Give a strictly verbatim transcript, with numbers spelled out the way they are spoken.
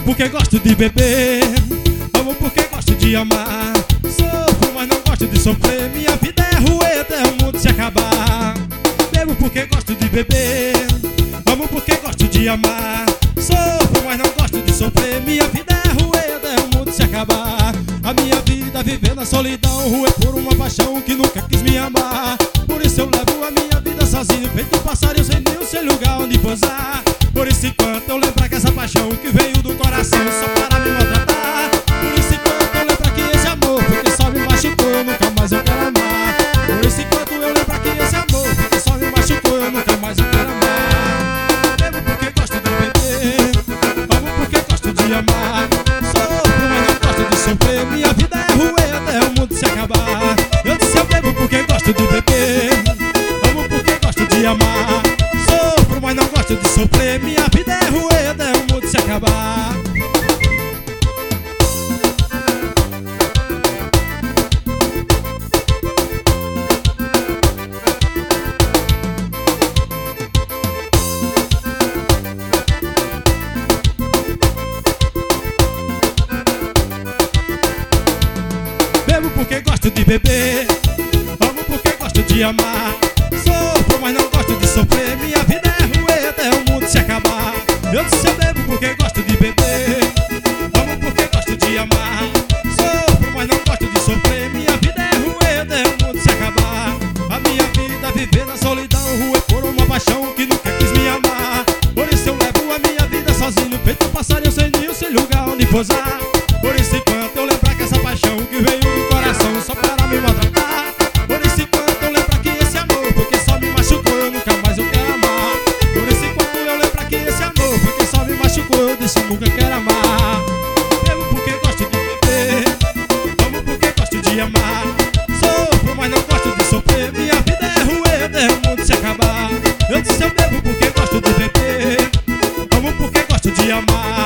porque gosto de beber, amo porque gosto de amar. Sofro, mas não gosto de sofrer. Minha vida é ruim até o mundo se acabar. Bebo porque gosto de beber, amo porque gosto de amar. Sofro, mas não gosto de sofrer. Minha vida é ruim até o mundo se acabar. A minha vida vivendo na solidão, ruim por uma paixão que nunca quis me amar. Por isso eu levo a minha vida sozinho, feito um passarinho sem ninho, sem lugar onde pousar. Por isso enquanto eu lembrar que essa paixão que veio do coração só para me maltratar. Por isso enquanto eu lembrar que esse amor porque só me machucou, nunca mais eu quero amar. Por isso enquanto eu lembrar que esse amor porque só me machucou, eu nunca mais eu quero amar. Bebo porque gosto de beber, amo porque gosto de amar. Sofro, mas não gosto de sofrer. Minha vida é ruim até o mundo se acabar. Eu disse eu bebo porque gosto de beber, amo porque gosto de amar. Sofro, mas não gosto de sofrer. Minha vida é ruim até o mundo se acabar. Bebo porque gosto de beber, amo porque gosto de amar. Sofro, mas não gosto de sofrer. Minha vida é ruim até o mundo se acabar. Eu disse eu bebo porque gosto de beber, amo porque gosto de amar. Sofro, mas não gosto de sofrer. Minha vida é ruim até o mundo se acabar. A minha vida viver na solidão, ruim por uma paixão que nunca quis me amar. Por isso eu levo a minha vida sozinho, feito um passarinho sem ninho, sem lugar onde pousar. Por isso enquanto eu lembrar que essa paixão que veio do coração só para me maltratar. Por isso enquanto eu lembrar que esse amor porque só me machucou, eu nunca mais eu quero amar. Por isso enquanto eu lembrar que esse amor porque só me machucou, eu disse eu nunca quero amar. Bebo porque gosto de beber, amo porque gosto de amar. Sofro, mas não gosto de sofrer. Minha vida é ruim até o mundo se acabar. Eu disse eu bebo porque gosto de beber, amo porque gosto de amar.